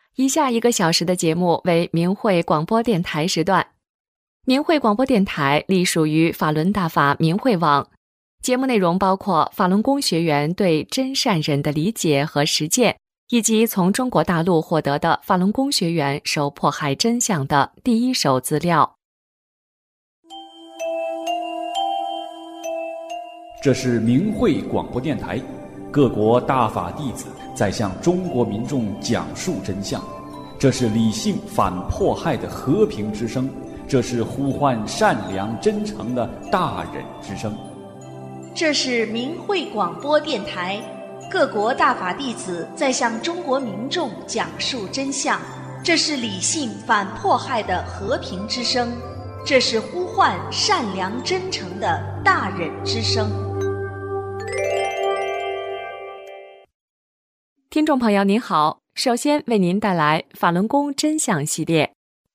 以下1个小时的节目为明慧广播电台时段。明慧广播电台隶属于法轮大法明慧网，节目内容包括法轮功学员对真善忍的理解和实践，以及从中国大陆获得的法轮功学员受迫害真相的第一手资料。 这是明慧广播电台，各国大法弟子在向中国民众讲述真相，这是理性反迫害的和平之声，这是呼唤善良真诚的大忍之声。 这是明慧广播电台，各国大法弟子在向中国民众讲述真相，这是理性反迫害的和平之声，这是呼唤善良真诚的大忍之声。 听众朋友您好，首先为您带来法轮功真相系列。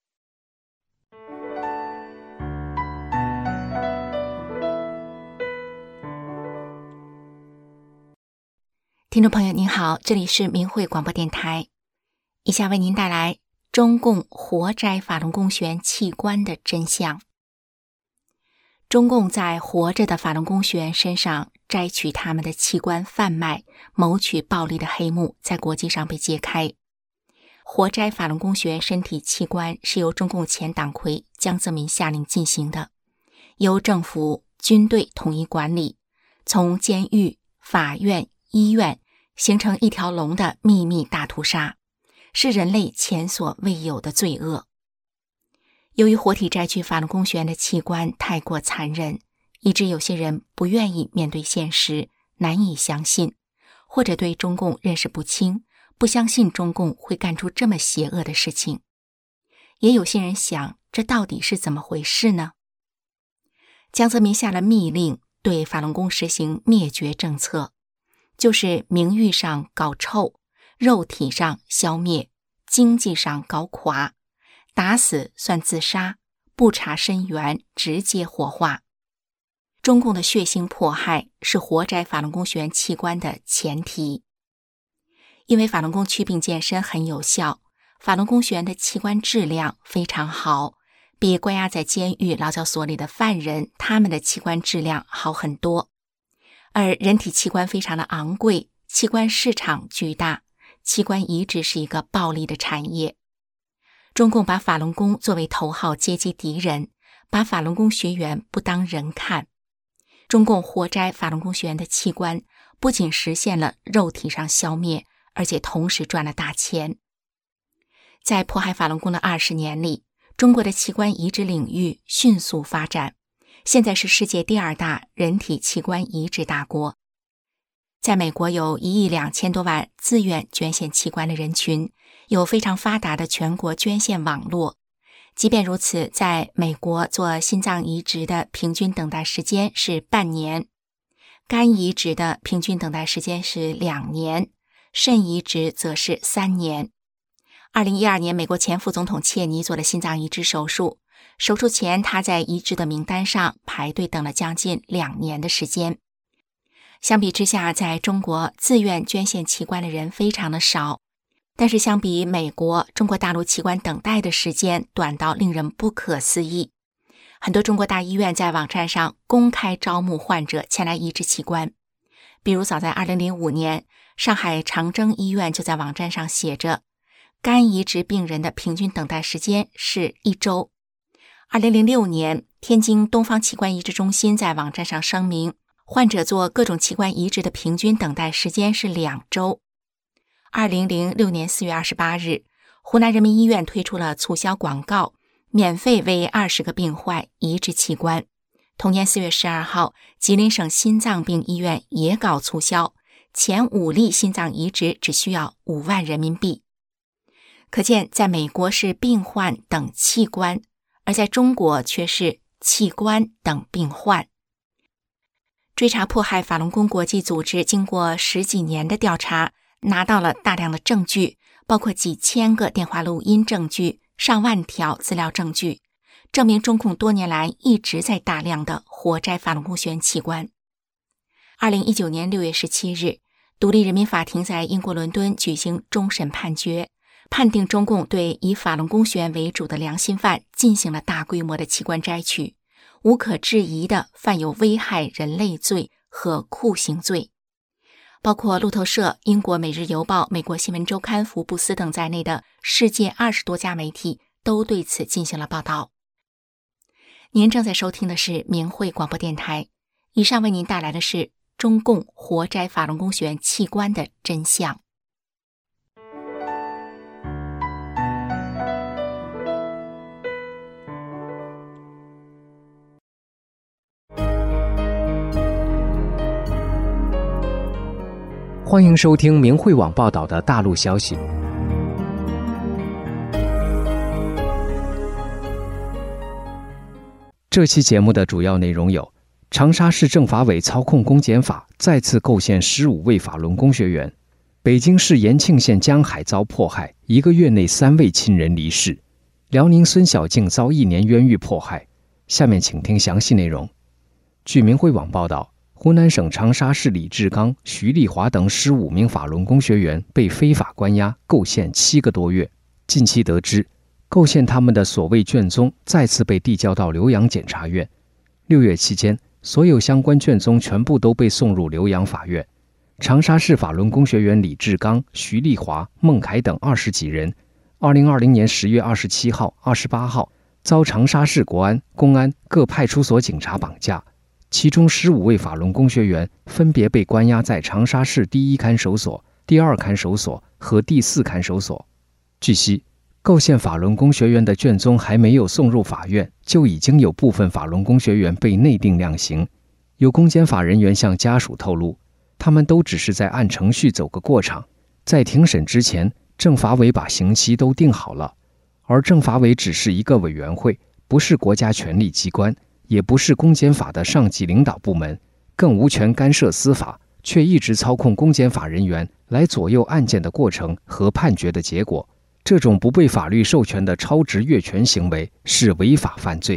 听众朋友您好，这里是明慧广播电台，以下为您带来中共活摘法轮功学员器官的真相。中共在活着的法轮功学员身上摘取他们的器官贩卖、谋取暴利的黑幕在国际上被揭开。活摘法轮功学员身体器官是由中共前党魁江泽民下令进行的，由政府、军队统一管理，从监狱、法院、医院形成一条龙的秘密大屠杀，是人类前所未有的罪恶。由于活体摘取法轮功学员的器官太过残忍，以致有些人不愿意面对现实，难以相信，或者对中共认识不清，不相信中共会干出这么邪恶的事情。也有些人想，这到底是怎么回事呢？江泽民下了密令，对法轮功实行灭绝政策，就是名誉上搞臭，肉体上消灭，经济上搞垮，打死算自杀，不查身源，直接火化。中共的血腥迫害是活摘法轮功学员器官的前提。因为法轮功祛病健身很有效，法轮功学员的器官质量非常好，比关押在监狱、劳教所里的犯人，他们的器官质量好很多。而人体器官非常的昂贵，器官市场巨大，器官移植是一个暴利的产业。中共把法轮功作为头号阶级敌人，把法轮功学员不当人看。中共活摘法轮功学员的器官，不仅实现了肉体上消灭，而且同时赚了大钱。在迫害法轮功的20年里，中国的器官移植领域迅速发展，现在是世界第2大人体器官移植大国。在美国有1亿2千多万自愿捐献器官的人群，有非常发达的全国捐献网络。即便如此，在美国做心脏移植的平均等待时间是半年，肝移植的平均等待时间是2年，肾移植则是3年。2012年，美国前副总统切尼做了心脏移植手术，手术前他在移植的名单上排队等了将近2年的时间。相比之下，在中国自愿捐献器官的人非常的少，但是相比美国，中国大陆器官等待的时间短到令人不可思议。很多中国大医院在网站上公开招募患者前来移植器官，比如早在2005年，上海长征医院就在网站上写着，肝移植病人的平均等待时间是1周。2006年，天津东方器官移植中心在网站上声明，患者做各种器官移植的平均等待时间是2周。2006年4月28日，湖南人民医院推出了促销广告，免费为20个病患移植器官。同年4月12号，吉林省心脏病医院也搞促销，前5例心脏移植只需要5万人民币。可见在美国是病患等器官，而在中国却是器官等病患。追查迫害法轮功国际组织经过10几年的调查，拿到了大量的证据，包括几千个电话录音证据、上万条资料证据，证明中共多年来一直在大量的活摘法轮功学员器官。2019年6月17日，独立人民法庭在英国伦敦举行终审判决， 判定中共对以法轮功学员为主的良心犯进行了大规模的器官摘取，无可置疑的犯有危害人类罪和酷刑罪。包括路透社、英国《每日邮报》、美国新闻周刊、福布斯等在内的世界20多家媒体都对此进行了报道。您正在收听的是明慧广播电台，以上为您带来的是中共活摘法轮功学员器官的真相。 欢迎收听明慧网报道的大陆消息。这期节目的主要内容有：长沙市政法委操控公检法再次构陷15位法轮功学员；北京市延庆县江海遭迫害，1个月内3位亲人离世；辽宁孙小静遭1年冤狱迫害。下面请听详细内容。据明慧网报道，湖南省长沙市李志刚、徐丽华等15名法轮功学员被非法关押构陷7个多月。近期得知，构陷他们的所谓卷宗再次被递交到浏阳检察院。6月期间，所有相关卷宗全部都被送入浏阳法院。长沙市法轮功学员李志刚、徐丽华、孟凯等20几人，2020年10月27号、28号遭长沙市国安、公安各派出所警察绑架。其中15位法轮功学员分别被关押在长沙市第1看守所、第2看守所和第4看守所。据悉，构陷法轮功学员的卷宗还没有送入法院，就已经有部分法轮功学员被内定量刑。有公检法人员向家属透露，他们都只是在按程序走个过场，在庭审之前，政法委把刑期都定好了。而政法委只是一个委员会，不是国家权力机关，也不是公检法的上级领导部门，更无权干涉司法，却一直操控公检法人员来左右案件的过程和判决的结果。这种不被法律授权的超职越权行为是违法犯罪。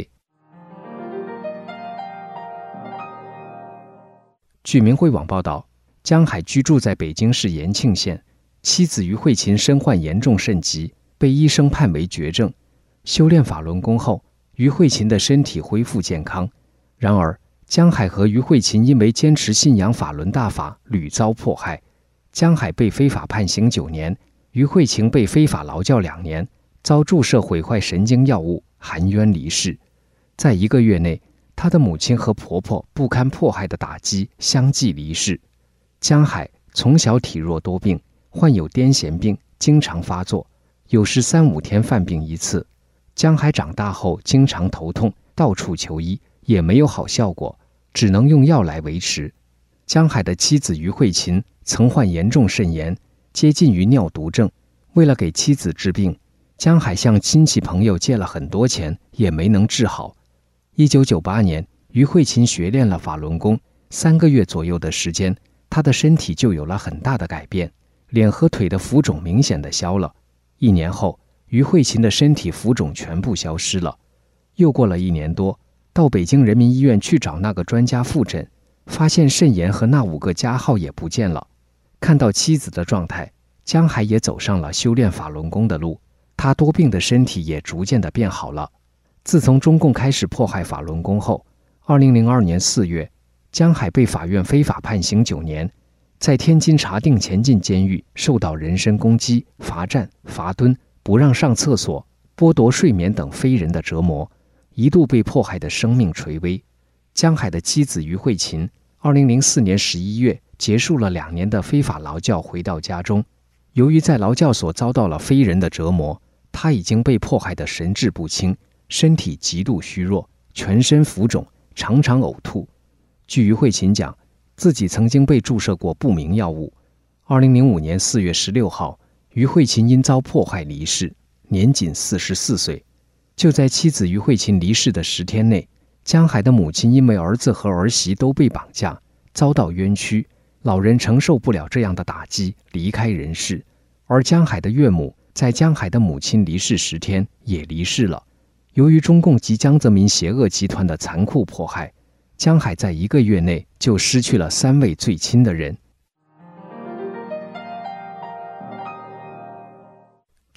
据明慧网报道，江海居住在北京市延庆县，妻子于慧琴身患严重肾疾，被医生判为绝症。修炼法轮功后，于慧琴的身体恢复健康。然而，江海和于慧琴因为坚持信仰法轮大法，屡遭迫害。江海被非法判刑9年，于慧琴被非法劳教2年，遭注射毁坏神经药物，含冤离世。在1个月内，她的母亲和婆婆不堪迫害的打击，相继离世。江海从小体弱多病，患有癫痫病，经常发作，有时3-5天犯病一次。江海长大后经常头痛，到处求医，也没有好效果，只能用药来维持。江海的妻子于慧琴曾患严重肾炎，接近于尿毒症。为了给妻子治病，江海向亲戚朋友借了很多钱，也没能治好。1998年，于慧琴学练了法轮功，3个月左右的时间，她的身体就有了很大的改变，脸和腿的浮肿明显的消了。1年后，于慧琴的身体浮肿全部消失了。又过了1年多，到北京人民医院去找那个专家复诊，发现肾炎和那5个加号也不见了。看到妻子的状态，江海也走上了修炼法轮功的路，他多病的身体也逐渐的变好了。自从中共开始迫害法轮功后，2002年4月，江海被法院非法判刑9年，在天津查定前进监狱受到人身攻击、罚站、罚蹲、不让上厕所、剥夺睡眠等非人的折磨，一度被迫害的生命垂危。江海的妻子于慧琴2004年11月结束了2年的非法劳教，回到家中。由于在劳教所遭到了非人的折磨，他已经被迫害得神志不清，身体极度虚弱，全身浮肿，常常呕吐。据于慧琴讲，自己曾经被注射过不明药物。2005年4月16号，于慧琴因遭迫害离世，年仅44岁。就在妻子于慧琴离世的10天内，江海的母亲因为儿子和儿媳都被绑架，遭到冤屈，老人承受不了这样的打击，离开人世。而江海的岳母在江海的母亲离世10天也离世了。由于中共及江泽民邪恶集团的残酷迫害，江海在1个月内就失去了3位最亲的人。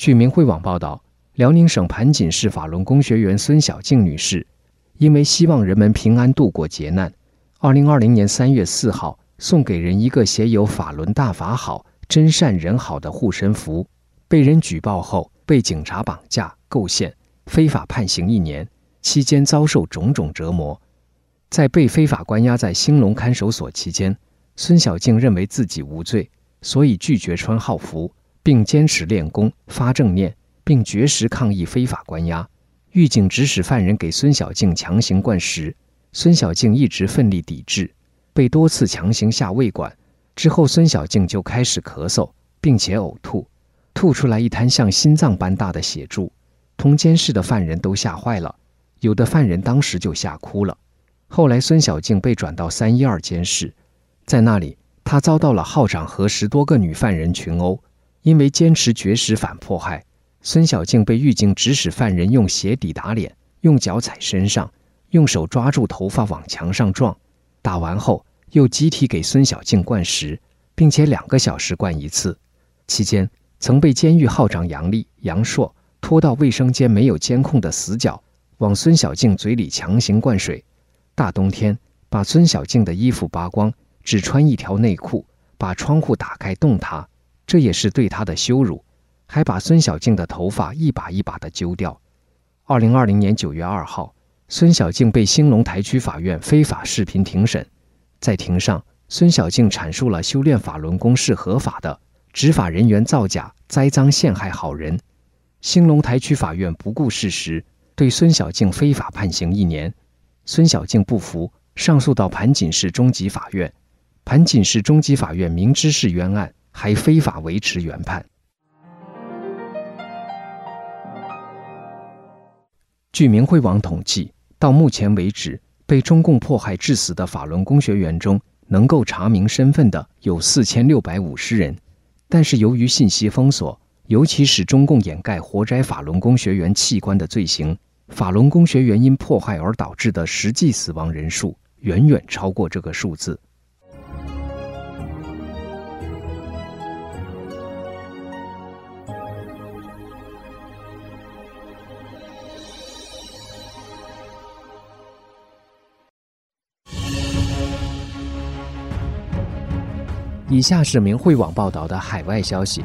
据明慧网报道，辽宁省盘锦市法轮功学员孙小静女士，因为希望人们平安度过劫难，2020年3月4号送给人一个写有法轮大法好、真善人好的护身符，被人举报后被警察绑架、构陷，非法判刑1年，期间遭受种种折磨。在被非法关押在兴隆看守所期间，孙小静认为自己无罪，所以拒绝穿号服，并坚持练功、发正念，并绝食抗议非法关押。狱警指使犯人给孙小静强行灌食，孙小静一直奋力抵制，被多次强行下胃管。之后孙小静就开始咳嗽，并且呕吐，吐出来一滩像心脏般大的血柱。同监室的犯人都吓坏了，有的犯人当时就吓哭了。后来孙小静被转到312监室，在那里她遭到了号长和10多个女犯人群殴。因为坚持绝食反迫害，孙小静被狱警指使犯人用鞋底打脸，用脚踩身上，用手抓住头发往墙上撞。打完后又集体给孙小静灌食，并且2个小时灌1次。期间曾被监狱号长杨丽、杨硕拖到卫生间没有监控的死角，往孙小静嘴里强行灌水。大冬天把孙小静的衣服扒光，只穿一条内裤，把窗户打开冻她，这也是对她的羞辱，还把孙小静的头发一把一把地揪掉。2020年9月2号，孙小静被兴隆台区法院非法视频庭审。在庭上，孙小静阐述了修炼法轮功是合法的，执法人员造假、栽赃陷害好人。兴隆台区法院不顾事实，对孙小静非法判刑1年。孙小静不服，上诉到盘锦市中级法院。盘锦市中级法院明知是冤案，还非法维持原判。据明慧网统计，到目前为止，被中共迫害致死的法轮功学员中，能够查明身份的有4650人。但是由于信息封锁，尤其是中共掩盖活摘法轮功学员器官的罪行，法轮功学员因迫害而导致的实际死亡人数远远超过这个数字。以下是明慧网报道的海外消息。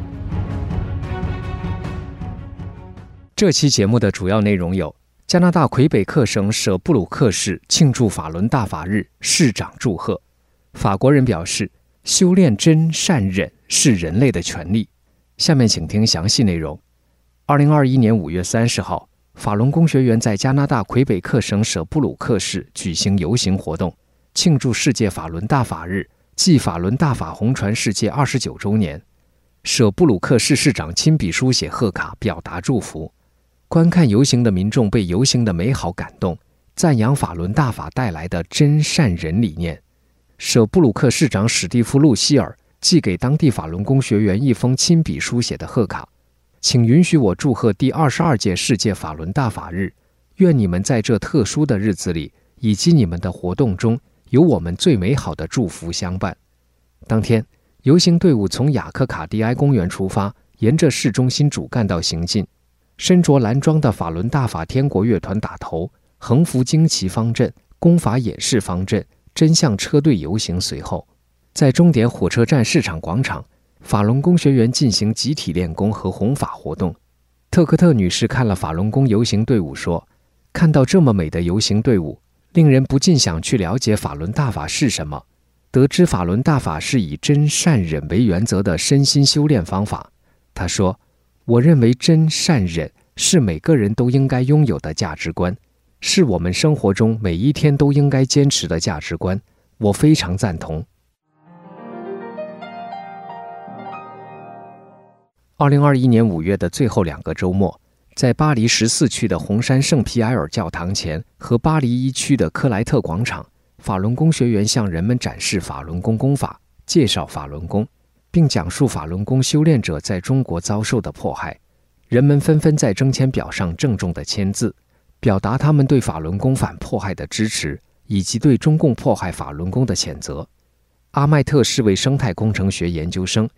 这期节目的主要内容有：加拿大魁北克省舍布鲁克市庆祝法轮大法日，市长祝贺；法国人表示，修炼真善忍是人类的权利。下面请听详细内容。2021年5月30号，法轮功学员在加拿大魁北克省舍布鲁克市举行游行活动，庆祝世界法轮大法日，暨法轮大法红传世界29周年。舍布鲁克市市长亲笔书写贺卡，表达祝福。观看游行的民众被游行的美好感动，赞扬法轮大法带来的真善忍理念。舍布鲁克市长史蒂夫·路希尔寄给当地法轮功学员一封亲笔书写的贺卡，请允许我祝贺第22届世界法轮大法日，愿你们在这特殊的日子里，以及你们的活动中，有我们最美好的祝福相伴。当天，游行队伍从雅克卡蒂埃公园出发，沿着市中心主干道行进。身着蓝装的法轮大法天国乐团打头，横幅旌旗方阵，功法演示方阵，真相车队游行随后。在终点火车站市场广场，法轮功学员进行集体练功和弘法活动。特克特女士看了法轮功游行队伍说，看到这么美的游行队伍，令人不禁想去了解法轮大法是什么。得知法轮大法是以真善忍为原则的身心修炼方法。她说，我认为真善忍是每个人都应该拥有的价值观，是我们生活中每一天都应该坚持的价值观，我非常赞同。2021年5月的最后2个周末，在巴黎14区的红山圣皮埃尔教堂前和巴黎1区的克莱特广场，法轮功学员向人们展示法轮功功法，介绍法轮功，并讲述法轮功修炼者在中国遭受的迫害。人们纷纷在征签表上郑重地签字，表达他们对法轮功反迫害的支持，以及对中共迫害法轮功的谴责。阿麦特是位生态工程学研究生，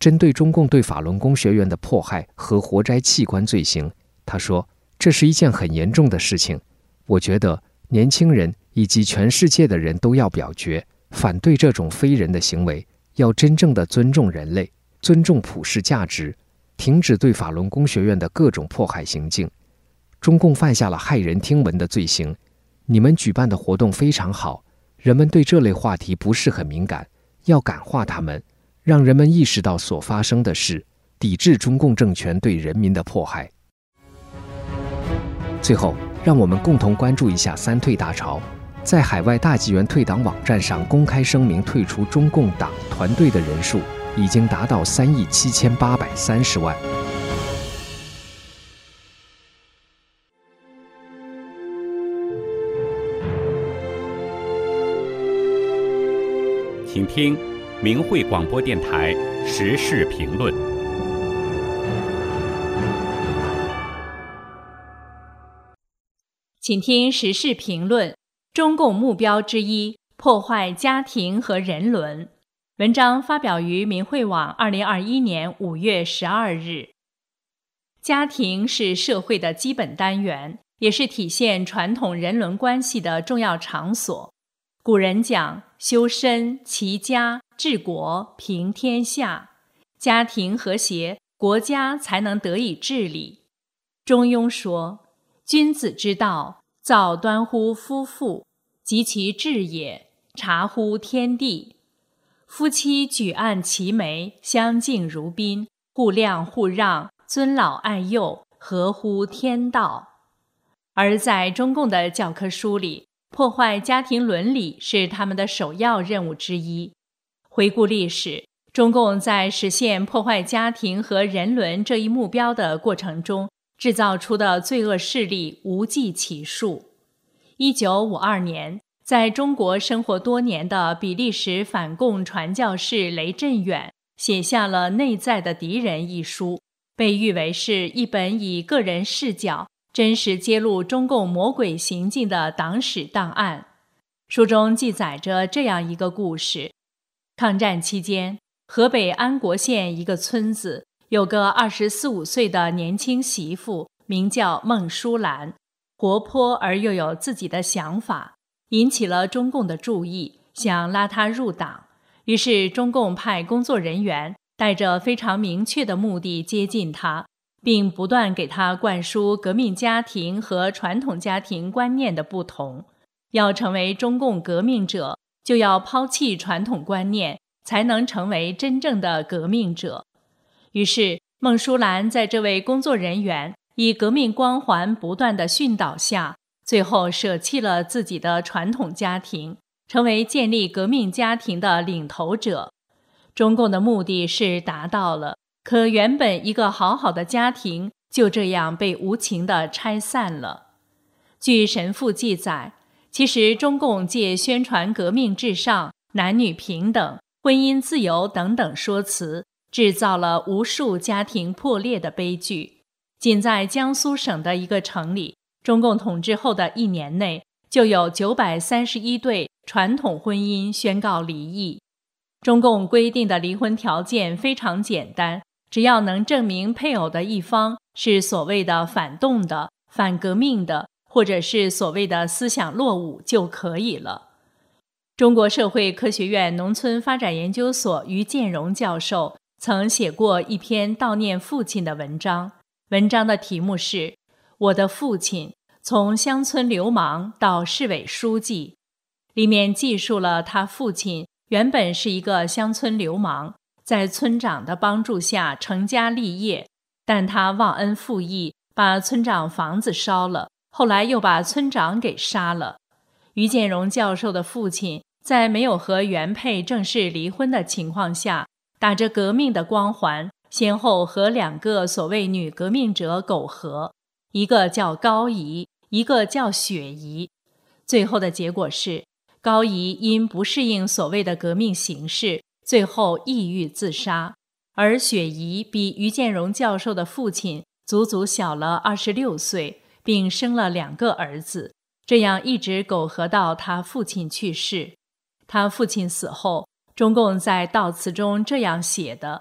针对中共对法轮功学员的迫害和活摘器官罪行，他说，这是一件很严重的事情。我觉得年轻人以及全世界的人都要表决，反对这种非人的行为，要真正的尊重人类，尊重普世价值，停止对法轮功学院的各种迫害行径。中共犯下了骇人听闻的罪行，你们举办的活动非常好，人们对这类话题不是很敏感，要感化他们，让人们意识到所发生的事，抵制中共政权对人民的迫害。最后，让我们共同关注一下三退大潮。在海外大纪元退党网站上公开声明退出中共党团队的人数已经达到3.7830亿。 请听明慧广播电台时事评论。 请听时事评论：中共目标之一，破坏家庭和人伦。文章发表于明慧网2021年5月12日。家庭是社会的基本单元，也是体现传统人伦关系的重要场所。古人讲，修身、齐家、治国、平天下。家庭和谐，国家才能得以治理。中庸说，君子之道，造端乎夫妇，及其治也，察乎天地。夫妻举案齐眉，相敬如宾，互谅互让，尊老爱幼，合乎天道。而在中共的教科书里，破坏家庭伦理是他们的首要任务之一。回顾历史，中共在实现破坏家庭和人伦这一目标的过程中，制造出的罪恶事例无计其数。1952年，在中国生活多年的比利时反共传教士雷震远写下了《内在的敌人》一书，被誉为是一本以个人视角真实揭露中共魔鬼行径的党史档案。书中记载着这样一个故事：抗战期间，河北安国县一个村子有个24、25岁的年轻媳妇，名叫孟淑兰，活泼而又有自己的想法，引起了中共的注意，想拉她入党。于是中共派工作人员带着非常明确的目的接近她，并不断给她灌输革命家庭和传统家庭观念的不同。要成为中共革命者，就要抛弃传统观念，才能成为真正的革命者。于是孟淑兰在这位工作人员以革命光环不断的训导下，最后舍弃了自己的传统家庭，成为建立革命家庭的领头者。中共的目的是达到了，可原本一个好好的家庭就这样被无情地拆散了。据神父记载，其实中共借宣传革命至上、男女平等、婚姻自由等等说辞，制造了无数家庭破裂的悲剧。仅在江苏省的一个城里，中共统治后的1年内，就有931对传统婚姻宣告离异。中共规定的离婚条件非常简单，只要能证明配偶的一方是所谓的反动的、反革命的，或者是所谓的思想落伍就可以了。中国社会科学院农村发展研究所于建荣教授曾写过一篇悼念父亲的文章，文章的题目是《我的父亲：从乡村流氓到市委书记》，里面记述了他父亲原本是一个乡村流氓，在村长的帮助下成家立业，但他忘恩负义，把村长房子烧了，后来又把村长给杀了。于建荣教授的父亲在没有和原配正式离婚的情况下，打着革命的光环，先后和2个所谓女革命者苟合，一个叫高姨，一个叫雪姨。最后的结果是，高姨因不适应所谓的革命形势，最后抑郁自杀，而雪姨比于建荣教授的父亲足足小了26岁，并生了2个儿子，这样一直苟合到他父亲去世。他父亲死后，中共在悼词中这样写的：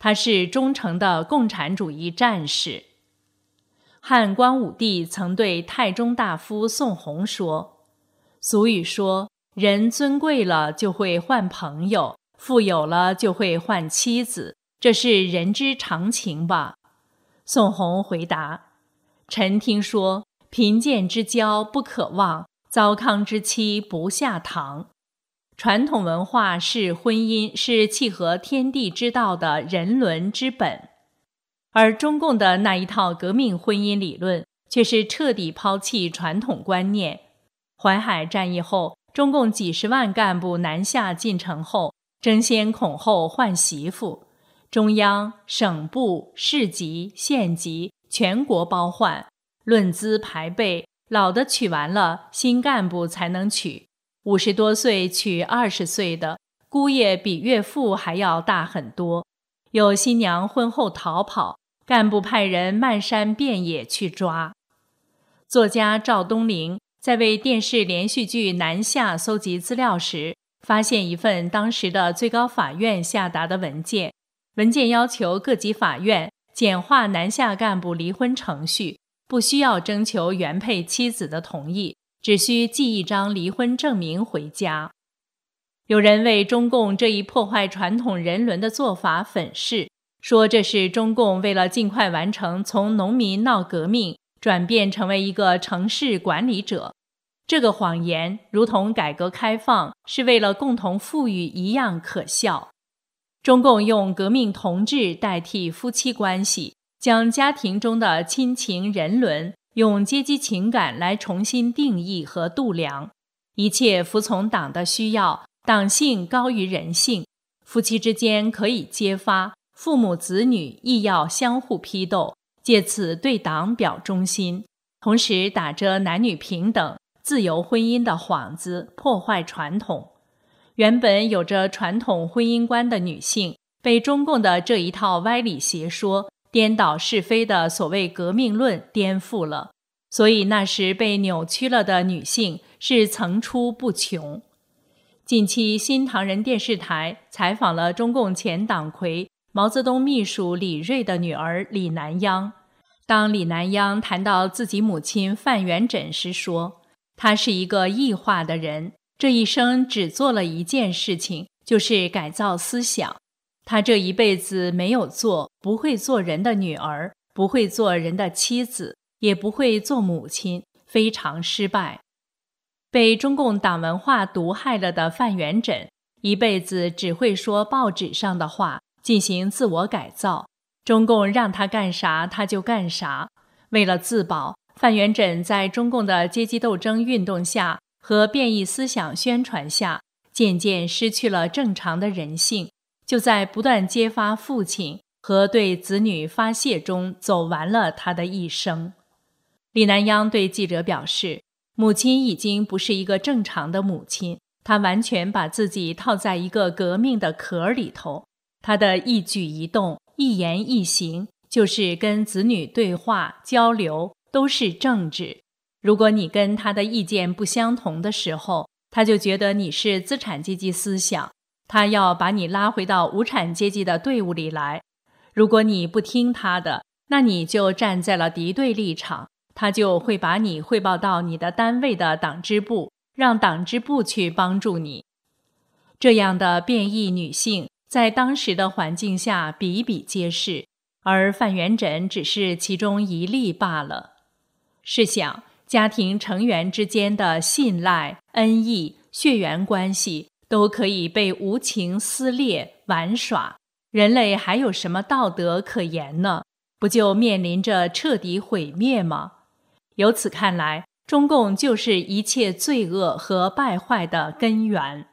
他是忠诚的共产主义战士。汉光武帝曾对太中大夫宋弘说：俗语说，人尊贵了就会换朋友，富有了就会换妻子，这是人之常情吧？宋弘回答：臣听说，贫贱之交不可忘，糟糠之妻不下堂。传统文化是婚姻，是契合天地之道的人伦之本。而中共的那一套革命婚姻理论却是彻底抛弃传统观念。淮海战役后，中共几十万干部南下进城后，争先恐后换媳妇，中央、省部、市级、县级全国包换，论资排辈，老的娶完了，新干部才能娶，50多岁娶20岁的，姑爷比岳父还要大很多。有新娘婚后逃跑，干部派人漫山遍野去抓。作家赵东陵在为电视连续剧《南下》搜集资料时，发现一份当时的最高法院下达的文件，文件要求各级法院简化南下干部离婚程序，不需要征求原配妻子的同意，只需寄一张离婚证明回家。有人为中共这一破坏传统人伦的做法粉饰，说这是中共为了尽快完成从农民闹革命转变成为一个城市管理者。这个谎言如同改革开放是为了共同富裕一样可笑。中共用革命同志代替夫妻关系，将家庭中的亲情人伦用阶级情感来重新定义和度量，一切服从党的需要，党性高于人性，夫妻之间可以揭发，父母子女亦要相互批斗，借此对党表忠心，同时打着男女平等、自由婚姻的幌子，破坏传统。原本有着传统婚姻观的女性，被中共的这一套歪理邪说、颠倒是非的所谓革命论颠覆了，所以那时被扭曲了的女性是层出不穷。近期新唐人电视台采访了中共前党魁毛泽东秘书李锐的女儿李南央。当李南央谈到自己母亲范元稹时说，她是一个异化的人，这一生只做了一件事情，就是改造思想。她这一辈子没有做，不会做人的女儿，不会做人的妻子，也不会做母亲，非常失败。被中共党文化毒害了的范元稹，一辈子只会说报纸上的话，进行自我改造。中共让他干啥他就干啥。为了自保，范元稹在中共的阶级斗争运动下和变异思想宣传下，渐渐失去了正常的人性，就在不断揭发父亲和对子女发泄中走完了他的一生。李南央对记者表示，母亲已经不是一个正常的母亲，她完全把自己套在一个革命的壳里头，她的一举一动、一言一行，就是跟子女对话交流，都是政治。如果你跟她的意见不相同的时候，她就觉得你是资产阶级思想，她要把你拉回到无产阶级的队伍里来。如果你不听她的，那你就站在了敌对立场，他就会把你汇报到你的单位的党支部，让党支部去帮助你。这样的变异女性在当时的环境下比比皆是，而范元稹只是其中一例罢了。试想，家庭成员之间的信赖、恩义、血缘关系都可以被无情撕裂、玩耍，人类还有什么道德可言呢？不就面临着彻底毁灭吗？由此看来，中共就是一切罪恶和败坏的根源。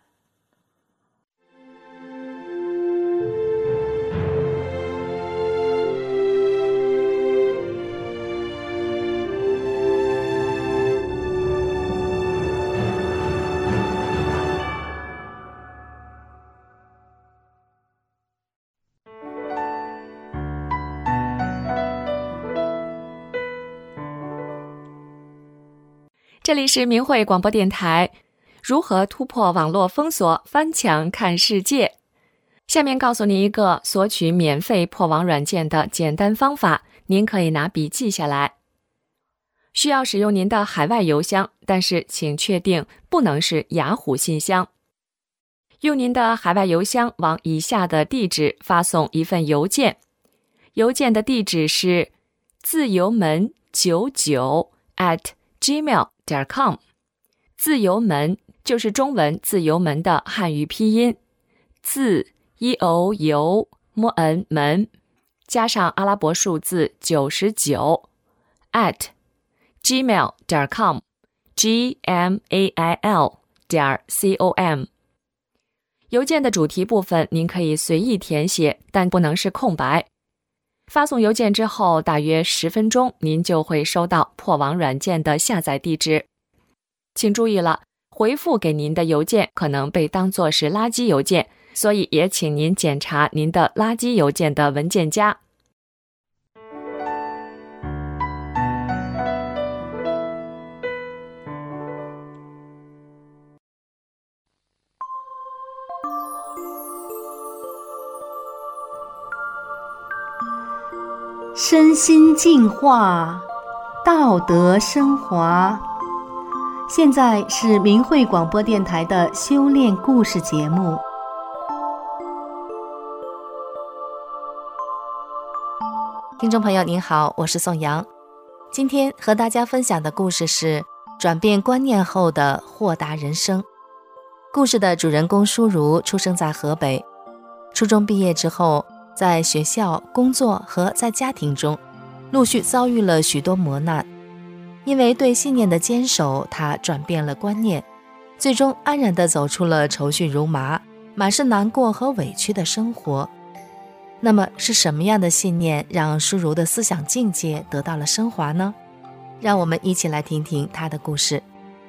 这里是明慧广播电台。如何突破网络封锁，翻墙看世界？ 下面告诉您一个索取免费破网软件的简单方法，您可以拿笔记下来。需要使用您的海外邮箱，但是请确定不能是雅虎信箱。用您的海外邮箱往以下的地址发送一份邮件，邮件的地址是自由门99@gmail.com。 自由门就是中文自由门的汉语拼音，自由门加上阿拉伯数字99 @gmail.com gmail.com。 邮件的主题部分您可以随意填写，但不能是空白。发送邮件之后大约10分钟，您就会收到破网软件的下载地址。请注意了，回复给您的邮件可能被当作是垃圾邮件，所以也请您检查您的垃圾邮件的文件夹。 身心净化，道德升华。现在是明慧广播电台的修炼故事节目。 听众朋友您好，我是宋阳。今天和大家分享的故事是转变观念后的豁达人生。故事的主人公舒如出生在河北，初中毕业之后，在学校、工作和在家庭中陆续遭遇了许多磨难。因为对信念的坚守，他转变了观念，最终安然地走出了愁绪如麻、满是难过和委屈的生活。那么是什么样的信念让舒如的思想境界得到了升华呢？让我们一起来听听他的故事。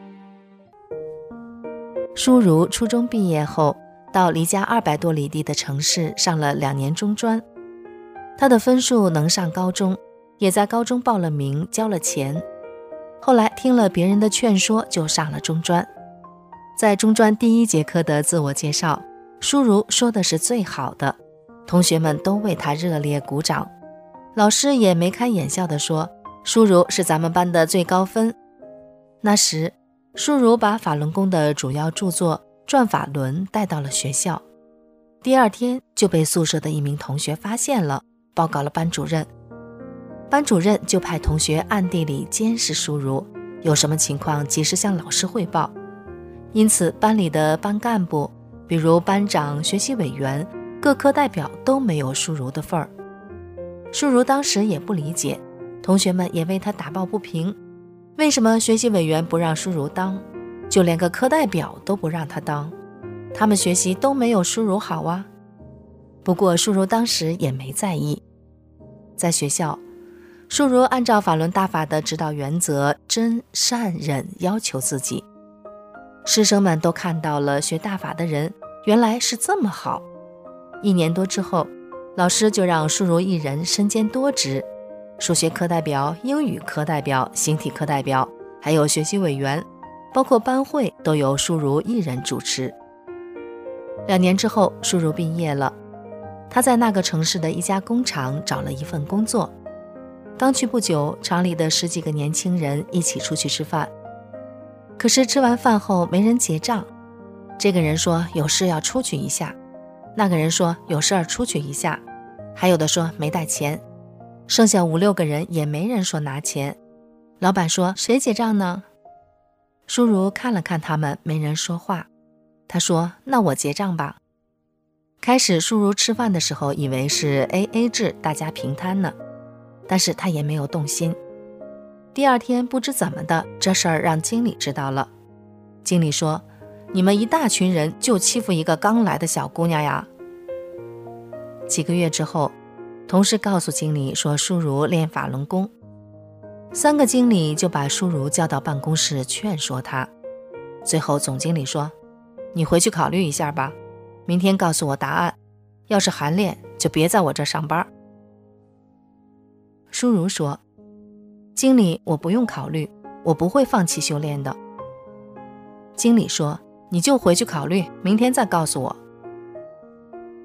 舒如初中毕业后，到离家200多里地的城市上了2年中专。他的分数能上高中，也在高中报了名，交了钱。后来听了别人的劝说，就上了中专。在中专第1节课的自我介绍，舒如说的是最好的，同学们都为他热烈鼓掌。老师也眉开眼笑地说，舒如是咱们班的最高分。那时舒如把法轮功的主要著作《转法轮》带到了学校，第2天就被宿舍的一名同学发现了，报告了班主任。班主任就派同学暗地里监视舒如，有什么情况及时向老师汇报。因此班里的班干部，比如班长、学习委员、各科代表都没有舒如的份儿。舒如当时也不理解，同学们也为他打抱不平，为什么学习委员不让舒如当，就连个科代表都不让他当，他们学习都没有舒如好啊。不过舒如当时也没在意。在学校，舒如按照法轮大法的指导原则，真善忍要求自己。师生们都看到了学大法的人原来是这么好。1年多之后，老师就让舒如一人身兼多职，数学科代表、英语科代表、形体科代表，还有学习委员，包括班会都由舒如一人主持。2年之后，舒如毕业了，他在那个城市的一家工厂找了一份工作。刚去不久，厂里的10几个年轻人一起出去吃饭，可是吃完饭后没人结账。这个人说有事要出去一下，那个人说有事儿出去一下，还有的说没带钱，剩下5、6个人也没人说拿钱。老板说谁结账呢？舒如看了看他们，没人说话。他说那我结账吧。开始舒如吃饭的时候以为是 AA 制，大家平摊呢，但是他也没有动心。第2天不知怎么的，这事儿让经理知道了。经理说，你们一大群人就欺负一个刚来的小姑娘呀。几个月之后，同事告诉经理说舒如练法轮功。3个经理就把舒如叫到办公室劝说他。最后总经理说，你回去考虑一下吧，明天告诉我答案，要是还练就别在我这上班。舒如说，经理，我不用考虑，我不会放弃修炼的。经理说，你就回去考虑，明天再告诉我。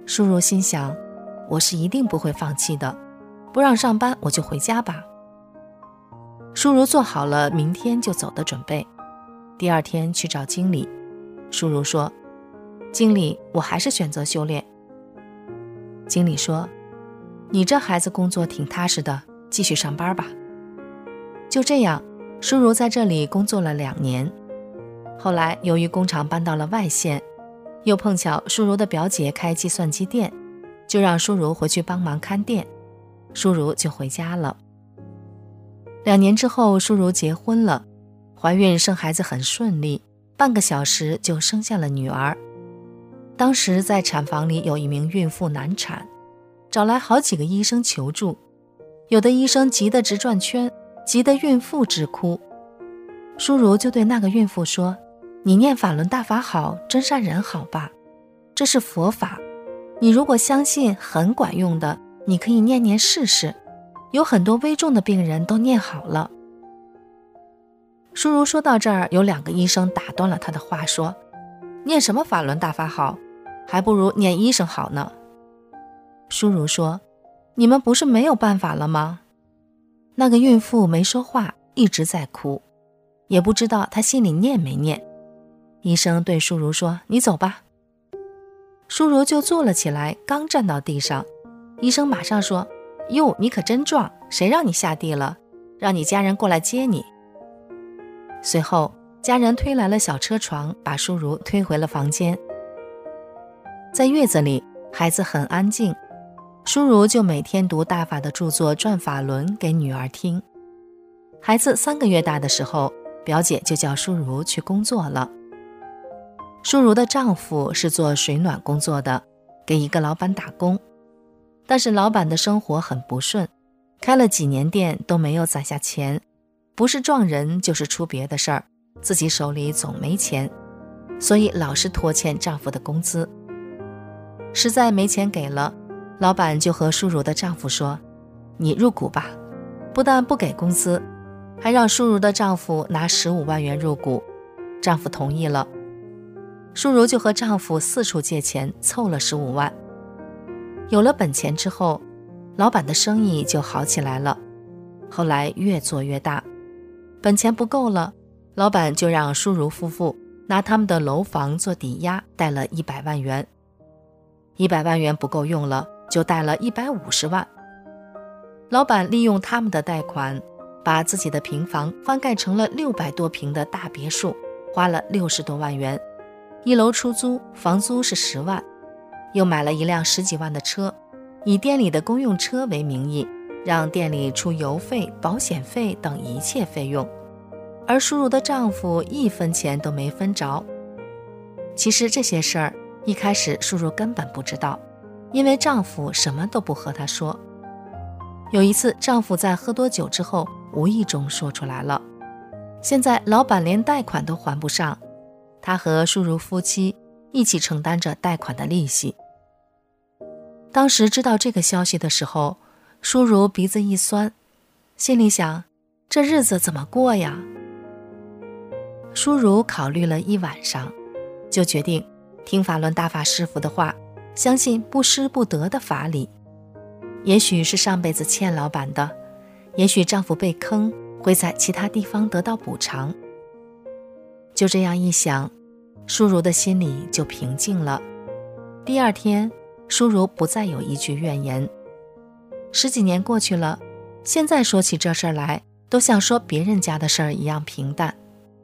淑茹心想，我是一定不会放弃的，不让上班我就回家吧。淑茹做好了明天就走的准备，第二天去找经理。淑茹说，经理，我还是选择修炼。经理说，你这孩子工作挺踏实的，继续上班吧。就这样，淑茹在这里工作了2年。后来由于工厂搬到了外县，又碰巧淑茹的表姐开计算机店，就让淑茹回去帮忙看店，淑茹就回家了。2年之后，淑茹结婚了，怀孕生孩子很顺利，半个小时就生下了女儿。当时在产房里有一名孕妇难产，找来好几个医生求助，有的医生急得直转圈，急得孕妇直哭。淑茹就对那个孕妇说，你念法轮大法好，真善人好吧，这是佛法，你如果相信很管用的，你可以念念试试，有很多危重的病人都念好了。淑茹说到这儿，有2个医生打断了她的话，说，念什么法轮大法好，还不如念医生好呢。淑茹说，你们不是没有办法了吗？那个孕妇没说话，一直在哭，也不知道她心里念没念。医生对淑茹说，你走吧。淑茹就坐了起来，刚站到地上，医生马上说，哟，你可真壮，谁让你下地了，让你家人过来接你。随后家人推来了小车床，把淑茹推回了房间。在月子里，孩子很安静，淑茹就每天读大法的著作《转法轮》给女儿听。孩子3个月大的时候，表姐就叫淑茹去工作了。淑茹的丈夫是做水暖工作的，给一个老板打工，但是老板的生活很不顺，开了几年店都没有攒下钱，不是撞人就是出别的事儿，自己手里总没钱，所以老是拖欠丈夫的工资。实在没钱给了，老板就和淑茹的丈夫说，你入股吧，不但不给工资，还让淑茹的丈夫拿15万元入股。丈夫同意了，淑茹就和丈夫四处借钱，凑了15万。有了本钱之后，老板的生意就好起来了，后来越做越大。本钱不够了，老板就让淑茹夫妇拿他们的楼房做抵押，贷了100万元。100万元不够用了，就贷了150万。老板利用他们的贷款，把自己的平房翻盖成了600多平的大别墅，花了60多万元。1楼出租，房租是10万。又买了一辆10几万的车，以店里的公用车为名义，让店里出油费、保险费等一切费用，而淑茹的丈夫1分钱都没分着。其实这些事儿一开始淑茹根本不知道，因为丈夫什么都不和她说。有一次丈夫在喝多酒之后无意中说出来了，现在老板连贷款都还不上，他和淑茹夫妻一起承担着贷款的利息。当时知道这个消息的时候，淑茹鼻子一酸，心里想，这日子怎么过呀？淑茹考虑了1晚上，就决定听法轮大法师父的话，相信不失不得的法理。也许是上辈子欠老板的，也许丈夫被坑，会在其他地方得到补偿。就这样一想，淑茹的心里就平静了。第2天，淑茹不再有一句怨言。10几年过去了，现在说起这事儿来，都像说别人家的事儿一样平淡。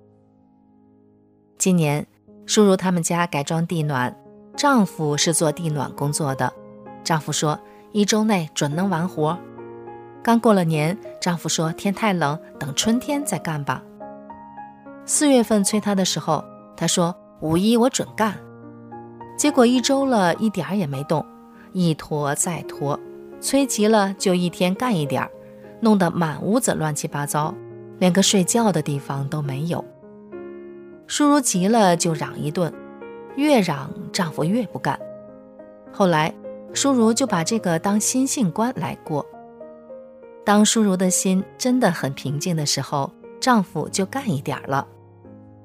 今年，淑茹他们家改装地暖，丈夫是做地暖工作的，丈夫说1周内准能完活。刚过了年，丈夫说天太冷，等春天再干吧。4月份催他的时候，他说5、1我准干。结果1周了，一点儿也没动，一拖再拖，催急了就1天干一点，弄得满屋子乱七八糟，连个睡觉的地方都没有。淑茹急了就嚷一顿，越嚷丈夫越不干。后来淑茹就把这个当心性关来过。当淑茹的心真的很平静的时候，丈夫就干一点了。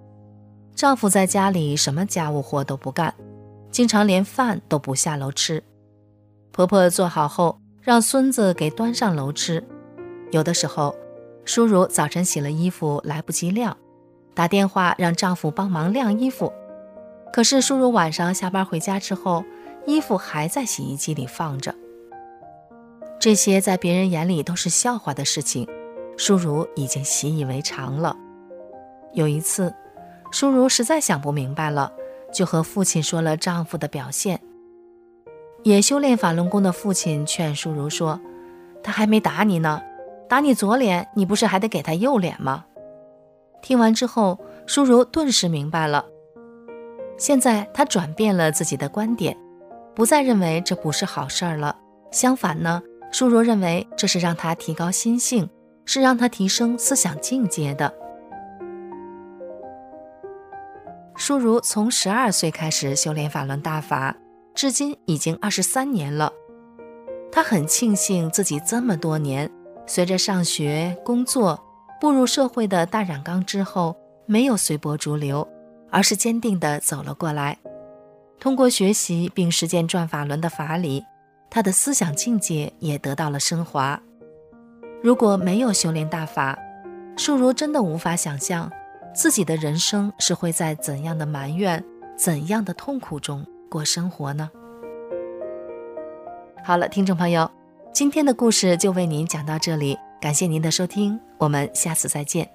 丈夫在家里什么家务活都不干，经常连饭都不下楼吃， 婆婆做好后，让孙子给端上楼吃。有的时候，淑茹早晨洗了衣服来不及晾，打电话让丈夫帮忙晾衣服。可是淑茹晚上下班回家之后，衣服还在洗衣机里放着。这些在别人眼里都是笑话的事情，淑茹已经习以为常了。有一次，淑茹实在想不明白了，就和父亲说了丈夫的表现。也修炼法轮功的父亲劝淑茹说，他还没打你呢，打你左脸，你不是还得给他右脸吗？听完之后，淑茹顿时明白了。现在她转变了自己的观点，不再认为这不是好事儿了。相反呢，淑茹认为这是让她提高心性，是让她提升思想境界的。淑茹从12岁开始修炼法轮大法，至今已经23年了。她很庆幸自己这么多年，随着上学、工作、步入社会的大染缸之后，没有随波逐流，而是坚定地走了过来。通过学习并实践转法轮的法理，她的思想境界也得到了升华。如果没有修炼大法，淑茹真的无法想象自己的人生是会在怎样的埋怨、怎样的痛苦中过生活呢？好了，听众朋友，今天的故事就为您讲到这里，感谢您的收听，我们下次再见。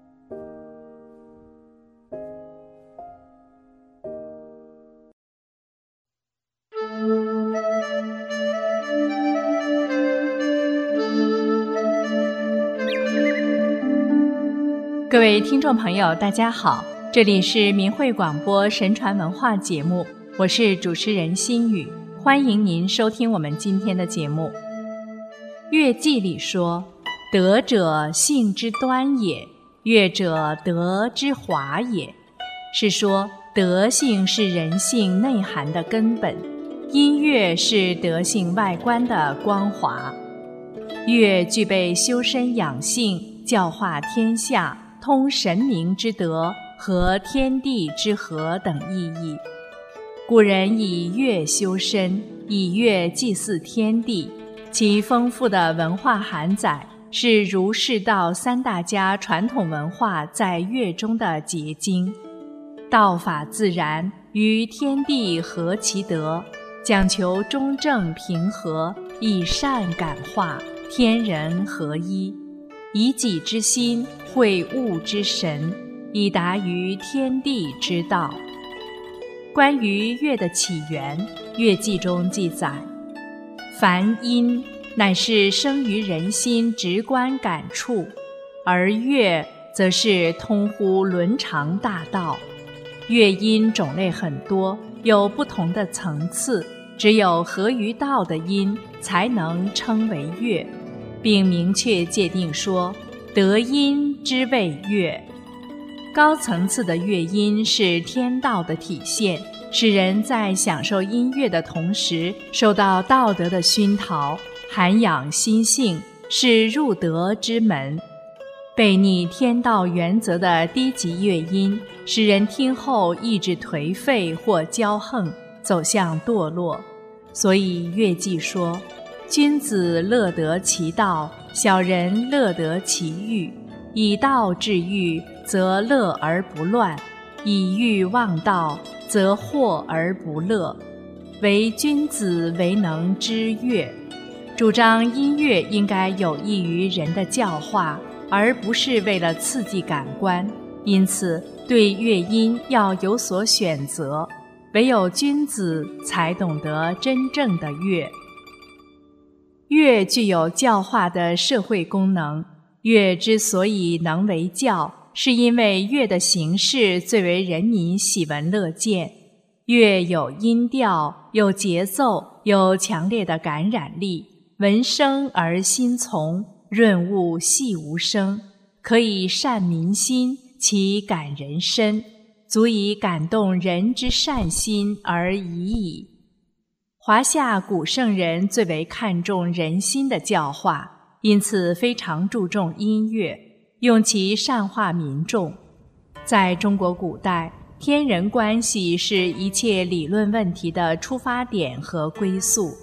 各位听众朋友，大家好，这里是明慧广播神传文化节目，我是主持人心语，欢迎您收听我们今天的节目。乐记里说，德者性之端也，乐者德之华也，是说德性是人性内涵的根本，音乐是德性外观的光华。乐具备修身养性、教化天下、通神明之德和天地之和等意义。古人以乐修身，以乐祭祀天地，其丰富的文化涵载是儒释道三大家传统文化在乐中的结晶。道法自然，于天地合其德，讲求中正平和，以善感化，天人合一，以己之心会物之神，以达于天地之道。关于乐的起源，乐记中记载，凡音乃是生于人心直观感触，而乐则是通乎伦常大道。乐音种类很多，有不同的层次，只有合于道的音才能称为乐，并明确界定说，得音之谓乐。高层次的乐音是天道的体现，使人在享受音乐的同时受到道德的熏陶，涵养心性，是入德之门。背逆天道原则的低级乐音，使人听后意志颓废或骄横，走向堕落。所以乐记说，君子乐得其道，小人乐得其欲。以道治欲，则乐而不乱；以欲忘道，则惑而不乐。唯君子为能知乐，主张音乐应该有益于人的教化，而不是为了刺激感官。因此，对乐音要有所选择，唯有君子才懂得真正的乐。乐具有教化的社会功能。乐之所以能为教，是因为乐的形式最为人民喜闻乐见。乐有音调，有节奏，有强烈的感染力，闻声而心从，润物细无声，可以善民心，其感人深，足以感动人之善心而已矣。华夏古圣人最为看重人心的教化，因此非常注重音乐，用其善化民众。在中国古代，天人关系是一切理论问题的出发点和归宿。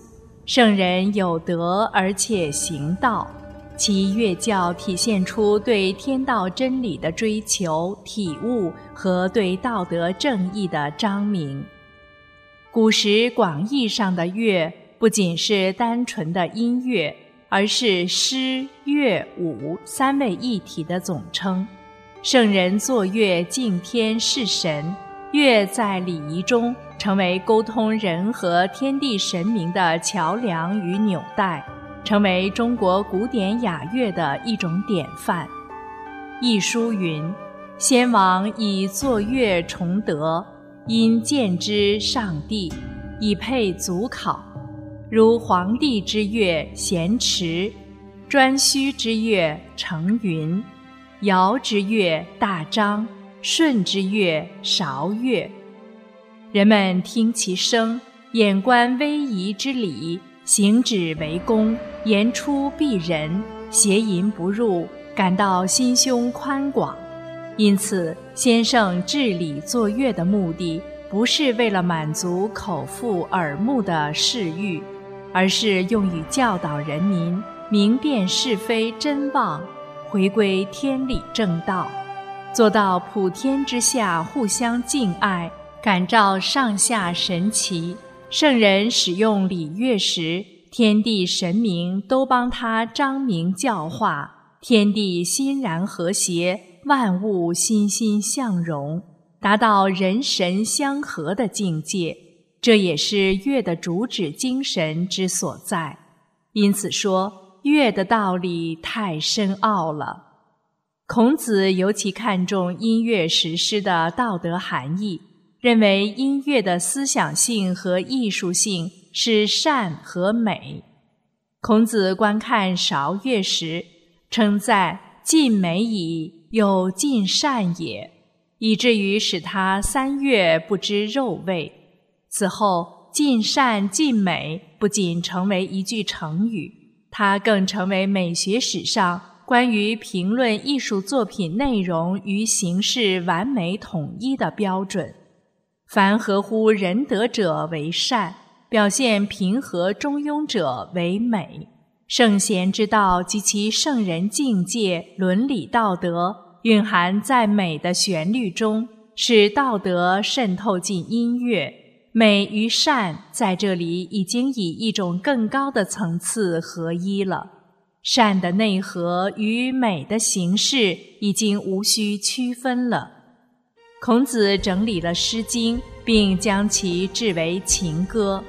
圣人有德而且行道，其乐教体现出对天道真理的追求、体悟和对道德正义的彰明。古时广义上的乐，不仅是单纯的音乐，而是诗、乐、舞三位一体的总称。圣人作乐敬天事神，乐在礼仪中成为沟通人和天地神明的桥梁与纽带，成为中国古典雅乐的一种典范。一书云：先王以作乐崇德，因见之上帝，以配祖考。如黄帝之乐咸池，颛顼之乐承云，尧之乐大章，舜之乐韶乐。人们听其声，眼观威仪之礼，行止为恭，言出必人，邪淫不入，感到心胸宽广。因此，先圣治理作乐的目的，不是为了满足口腹耳目的嗜欲，而是用于教导人民明辨是非真妄，回归天理正道，做到普天之下互相敬爱，感召上下神奇。圣人使用礼乐时，天地神明都帮他彰明教化，天地欣然和谐，万物欣欣向荣，达到人神相合的境界。这也是乐的主旨精神之所在。因此说，乐的道理太深奥了。孔子尤其看重音乐实施的道德含义，认为音乐的思想性和艺术性是善和美。孔子观看韶乐时，称赞尽美矣，有尽善也，以至于使他3月不知肉味。此后，尽善尽美不仅成为一句成语，它更成为美学史上关于评论艺术作品内容与形式完美统一的标准。凡合乎仁德者为善，表现平和中庸者为美。圣贤之道及其圣人境界、伦理道德，蕴含在美的旋律中，使道德渗透进音乐。美与善在这里已经以一种更高的层次合一了。善的内核与美的形式已经无需区分了。孔子整理了《诗经》，并将其制为情歌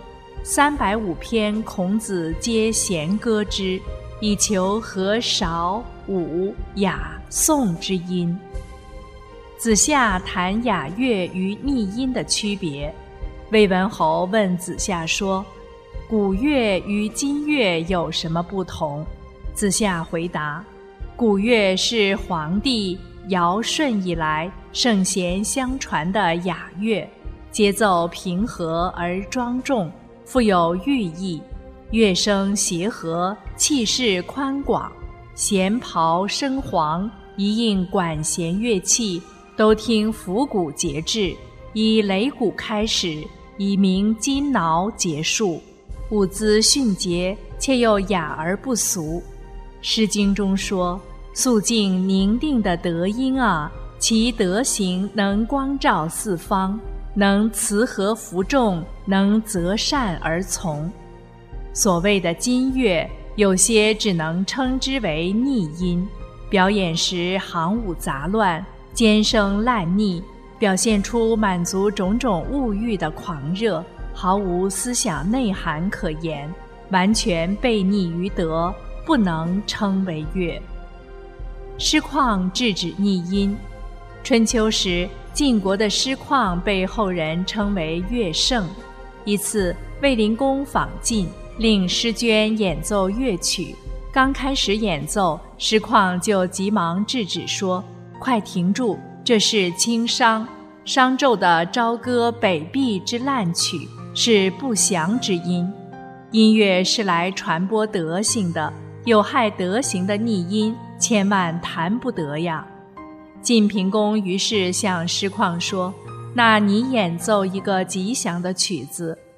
，350篇孔子皆弦歌之，以求和韶、武、雅、颂之音。子夏谈雅乐与逆音的区别。魏文侯问子夏说：“古乐与今乐有什么不同？”子夏回答：“古乐是黄帝、尧、舜以来圣贤相传的雅乐，节奏平和而庄重，富有寓意，乐声协和，气势宽广，弦袍声黄，一应管弦乐器，都听府鼓节制，以擂鼓开始，以鸣金铙结束，舞姿迅捷，且又雅而不俗。”《诗经》中说：“肃静宁定的德音啊，其德行能光照四方，能辞和服众，能择善而从。”所谓的今乐，有些只能称之为逆音，表演时行舞杂乱，尖声烂腻，表现出满足种种物欲的狂热，毫无思想内涵可言，完全背逆于德，不能称为乐。师旷制止逆音。春秋时，晋国的师旷被后人称为乐圣。一次，卫灵公访晋，令师娟演奏乐曲。刚开始演奏，师旷就急忙制止说：“快停住，这是轻商，商纣的朝歌北壁之烂曲，是不祥之音。音乐是来传播德行的，有害德行的逆音，千万弹不得呀。”晋平公于是向师旷说：“那你演奏一个吉祥的曲子。”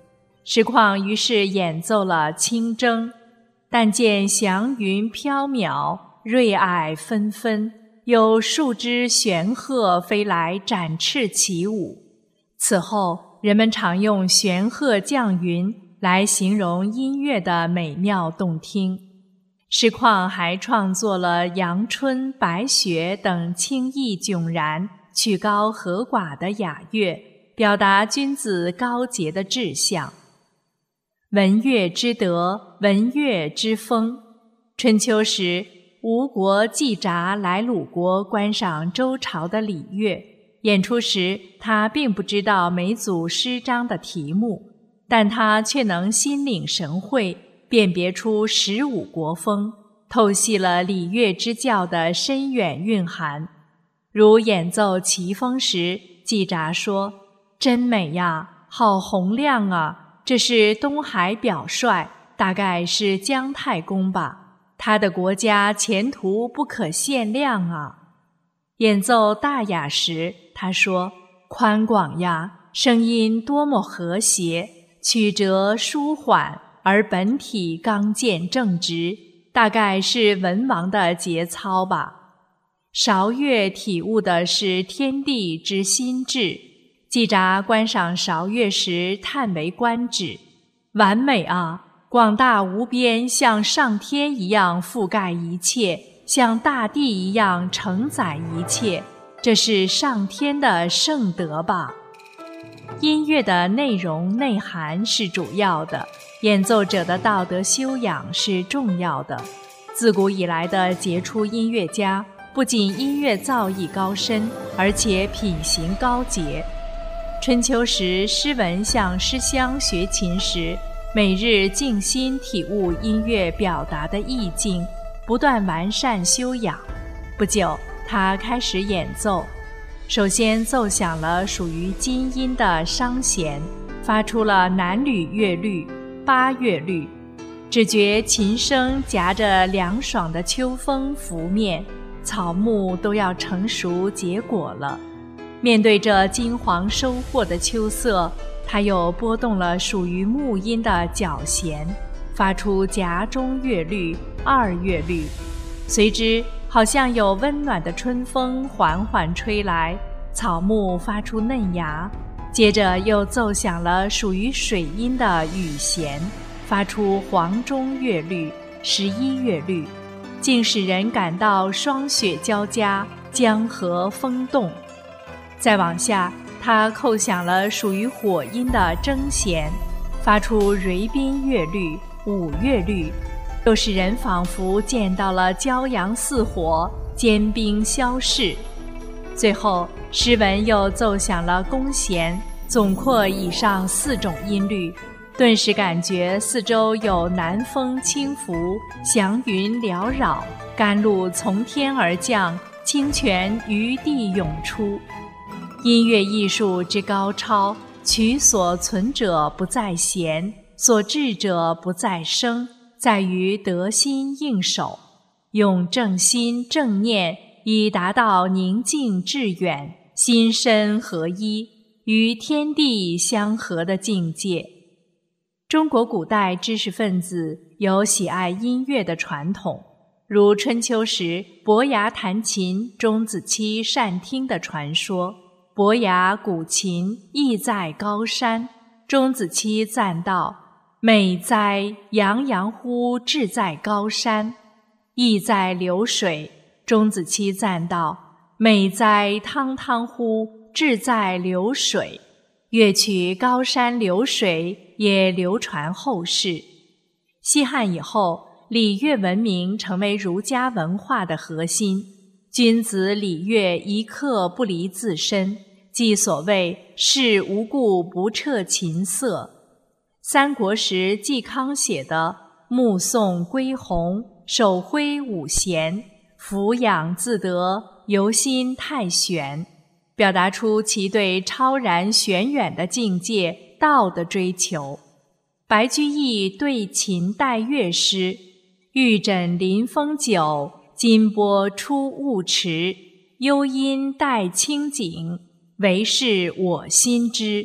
实况于是演奏了清筝，但见祥云飘渺，瑞霭纷纷，有数只玄鹤飞来展翅起舞。此后，人们常用玄鹤降云来形容音乐的美妙动听。实况还创作了阳春、白雪等清逸迥然、曲高和寡的雅乐，表达君子高洁的志向。文乐之德，文乐之风。春秋时，吴国季札来鲁国观赏周朝的礼乐，演出时他并不知道每组诗章的题目，但他却能心领神会，辨别出15国风，透析了礼乐之教的深远蕴含。如演奏齐风时，季札说：“真美呀，好洪亮啊！这是东海表率，大概是姜太公吧。他的国家前途不可限量啊。”演奏大雅时，他说：“宽广呀，声音多么和谐，曲折舒缓，而本体刚健正直，大概是文王的节操吧。”韶乐体悟的是天地之心志。季札观赏韶乐时叹为观止：“完美啊！广大无边，像上天一样覆盖一切，像大地一样承载一切，这是上天的圣德吧。”音乐的内容内涵是主要的，演奏者的道德修养是重要的。自古以来的杰出音乐家，不仅音乐造诣高深，而且品行高洁。春秋时，诗文向诗乡学琴时，每日静心体悟音乐表达的意境，不断完善修养。不久，他开始演奏，首先奏响了属于金音的商弦，发出了南吕乐律、八乐律，只觉琴声夹着凉爽的秋风拂面，草木都要成熟结果了。面对这金黄收获的秋色，他又拨动了属于木音的角弦，发出夹中乐律、二乐律，随之好像有温暖的春风缓缓吹来，草木发出嫩芽。接着又奏响了属于水音的羽弦，发出黄中乐律、11乐律，竟使人感到霜雪交加，江河风动。再往下，他叩响了属于火音的筝弦，发出蕤宾乐律、五乐律，又使人仿佛见到了骄阳似火，坚冰消逝。最后，诗文又奏响了弓弦，总括以上4种音律，顿时感觉四周有南风轻拂，祥云缭绕，甘露从天而降，清泉于地涌出。音乐艺术之高超，取所存者不在弦，所至者不在声，在于得心应手，用正心正念，以达到宁静致远、心身合一、与天地相合的境界。中国古代知识分子有喜爱音乐的传统，如春秋时伯牙弹琴，钟子期善听的传说。伯牙鼓琴，意在高山，钟子期赞道：“美哉，洋洋乎志在高山。”意在流水，钟子期赞道：“美哉，汤汤乎志在流水。”乐曲《高山流水》也流传后世。西汉以后，礼乐文明成为儒家文化的核心，君子礼乐一刻不离自身，即所谓事无故不彻琴瑟。三国时季康写的目送归鸿，手挥五弦，俯仰自得，游心太玄，表达出其对超然玄远的境界道的追求。白居易对秦代乐诗：“玉枕临风酒，金波出雾池，幽阴带清景，唯是我心知。”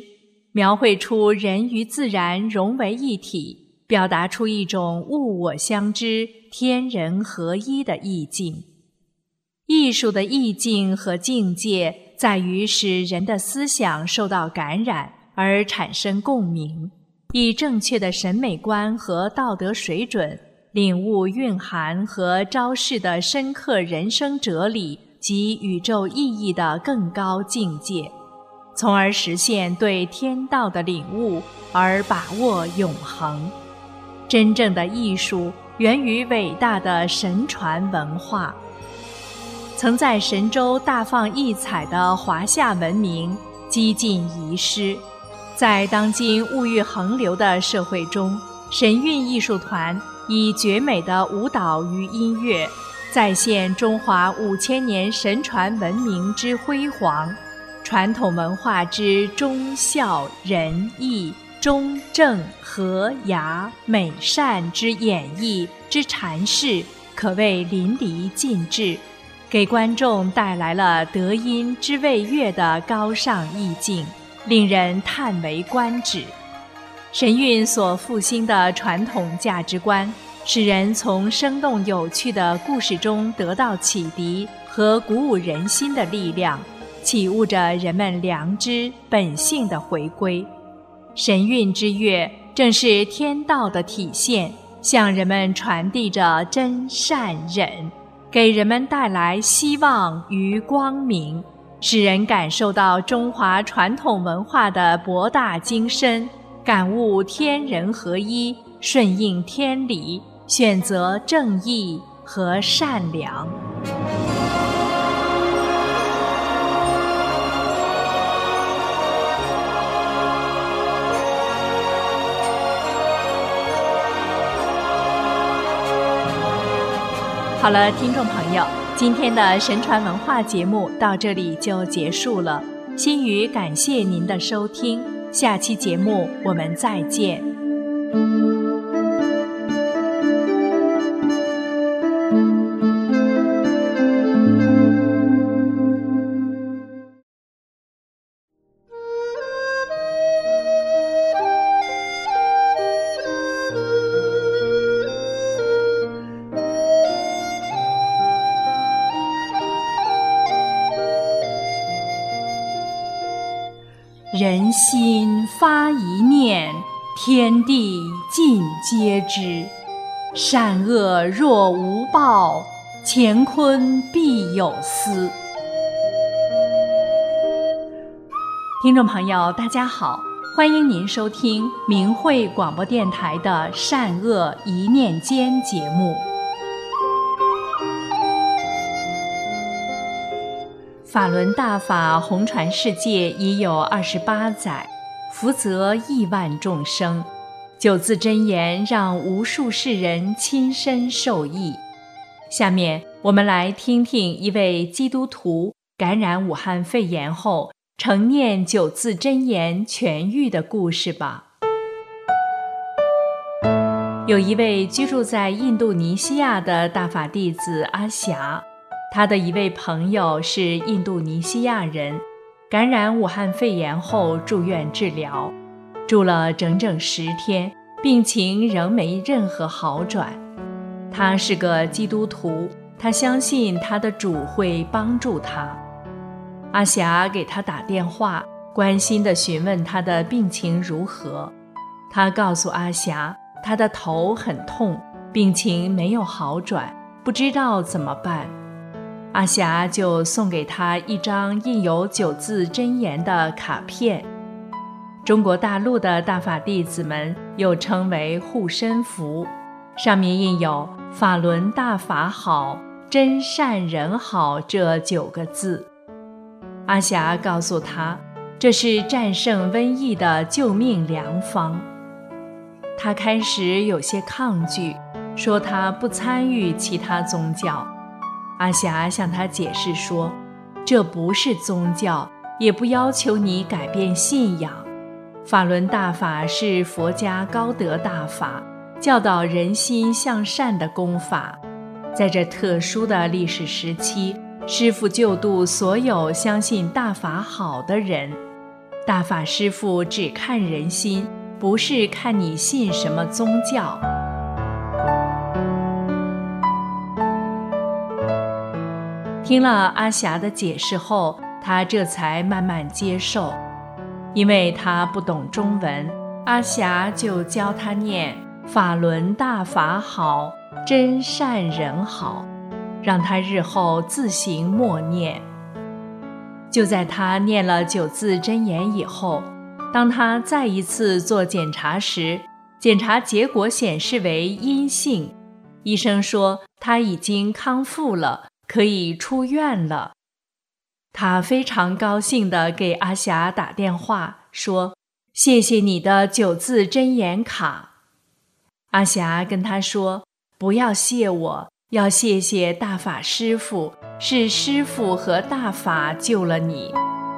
描绘出人与自然融为一体，表达出一种物我相知、天人合一的意境。艺术的意境和境界在于使人的思想受到感染而产生共鸣，以正确的审美观和道德水准领悟蕴含和昭示的深刻人生哲理及宇宙意义的更高境界，从而实现对天道的领悟而把握永恒。真正的艺术源于伟大的神传文化。曾在神州大放异彩的华夏文明几近遗失，在当今物欲横流的社会中，神韵艺术团以绝美的舞蹈与音乐再现中华5000年神传文明之辉煌，传统文化之忠孝仁义忠正和雅美善之演绎之阐释，可谓淋漓尽致，给观众带来了德音之谓乐的高尚意境，令人叹为观止。神韵所复兴的传统价值观，使人从生动有趣的故事中得到启迪和鼓舞人心的力量，启悟着人们良知本性的回归。神韵之乐正是天道的体现，向人们传递着真善忍，给人们带来希望与光明，使人感受到中华传统文化的博大精深，感悟天人合一，顺应天理，选择正义和善良。好了，听众朋友，今天的神传文化节目到这里就结束了。心语感谢您的收听，下期节目我们再见。人心发一念，天地尽皆知。善恶若无报，乾坤必有私。听众朋友，大家好，欢迎您收听明慧广播电台的《善恶一念间》节目。法轮大法红传世界已有28载，福泽亿万众生。九字真言让无数世人亲身受益。下面我们来听听一位基督徒感染武汉肺炎后承念九字真言痊愈的故事吧。有一位居住在印度尼西亚的大法弟子阿霞，他的一位朋友是印度尼西亚人，感染武汉肺炎后住院治疗，住了整整10天，病情仍没任何好转。他是个基督徒，他相信他的主会帮助他。阿霞给他打电话，关心地询问他的病情如何。他告诉阿霞，他的头很痛，病情没有好转，不知道怎么办。阿霞就送给他一张印有九字真言的卡片。中国大陆的大法弟子们又称为护身符，上面印有法轮大法好，真善人好这9个字。阿霞告诉他，这是战胜瘟疫的救命良方。他开始有些抗拒，说他不参与其他宗教。阿霞向他解释说，这不是宗教，也不要求你改变信仰。法轮大法是佛家高德大法，教导人心向善的功法。在这特殊的历史时期，师父救度所有相信大法好的人。 大法师父只看人心，不是看你信什么宗教。听了阿霞的解释后，他这才慢慢接受。因为他不懂中文，阿霞就教他念法轮大法好，真善人好，让他日后自行默念。就在他念了9字真言以后，当他再一次做检查时，检查结果显示为阴性，医生说他已经康复了，可以出院了。他非常高兴地给阿霞打电话说：谢谢你的9字真言卡。阿霞跟他说：不要谢我，要谢谢大法师父，是师父和大法救了你。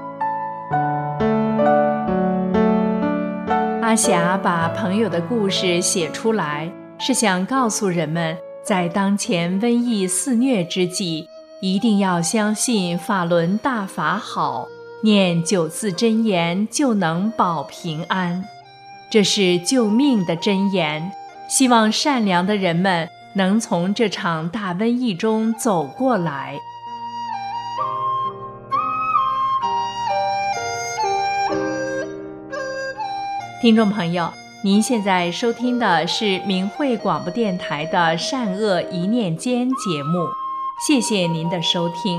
阿霞把朋友的故事写出来，是想告诉人们，在当前瘟疫肆虐之际，一定要相信法轮大法好，念9字真言就能保平安。这是救命的真言，希望善良的人们能从这场大瘟疫中走过来。听众朋友，您现在收听的是明慧广播电台的善恶一念间节目，谢谢您的收听。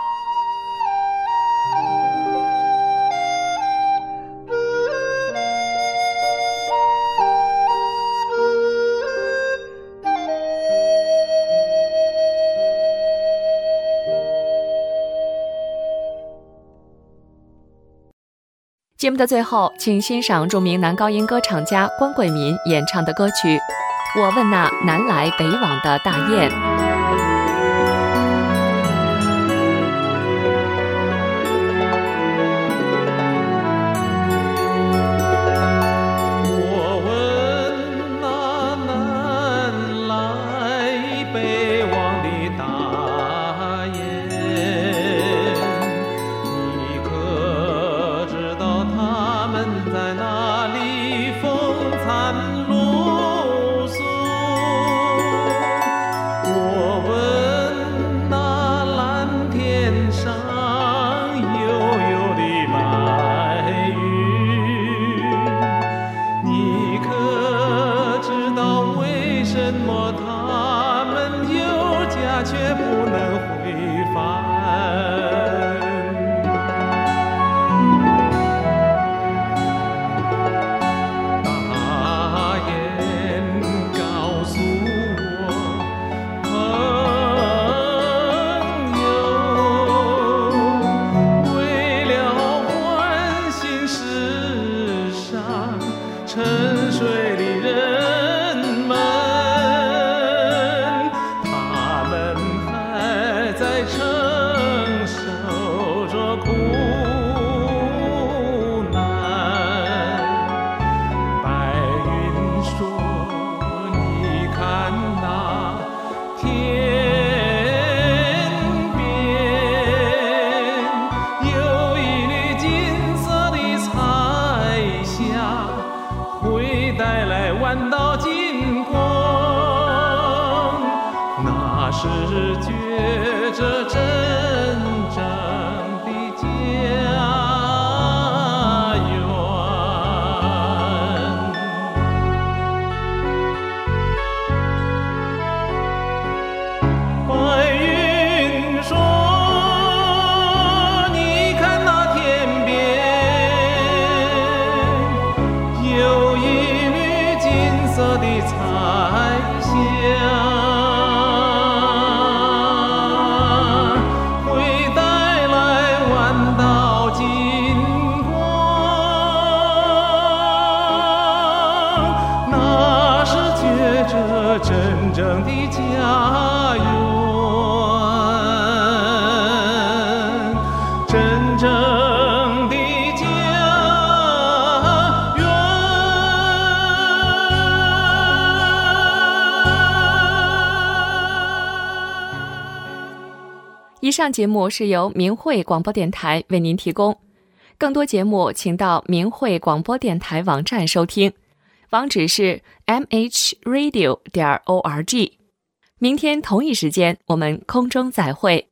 节目的最后，请欣赏著名男高音歌唱家关贵民演唱的歌曲《我问那南来北往的大雁》。 是觉着真正的家园。白云说，你看那天边有一缕金色的彩霞，真正的家园，真正的家园。 以上节目是由明慧广播电台为您提供。 更多节目请到明慧广播电台网站收听，网址是 mhradio.org。明天同一时间我们空中再会。